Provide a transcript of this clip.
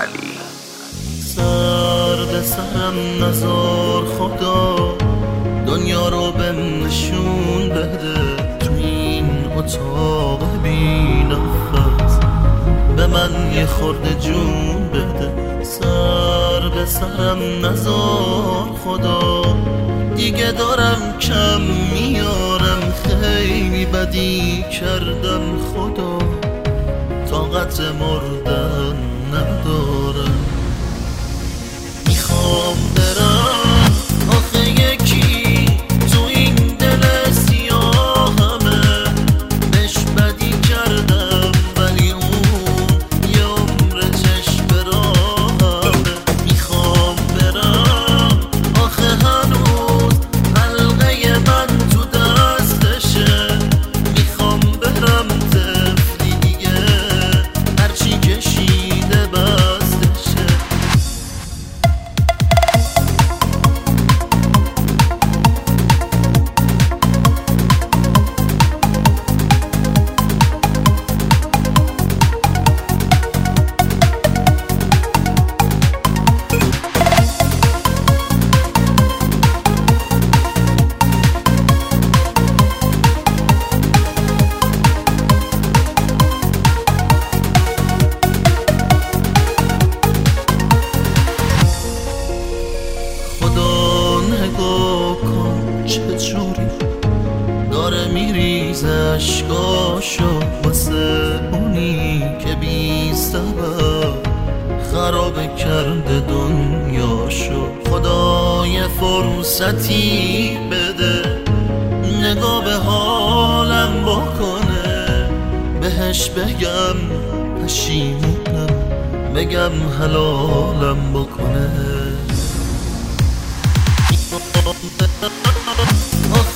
سر به سرم نزار خدا، دنیا رو بهم نشون بده. تو این اتاق بی نفس به من یه خورده جون بده. سر به سرم نزار خدا، دیگه دارم کم میارم. خیلی بدی کردم خدا، طاقت مردن ندارم. میخوام برم آخه یکی تو این دل سیاهمه. بهش بدی کردم ولی اون یه عمر چشم راهمه. میخوام برم آخه هنوز حلقه من تو دستشه. میخوام برم طفلی دیگه هرچی کشیده بستشه. چجوری داره میریز اشکاشو واسه اونی که بی سبب خراب کرده دنیاشو. خدا یه فرصتی بده نگاه به حالم بکنه. بهش بگم پشیمونم، بگم حلالم بکنه.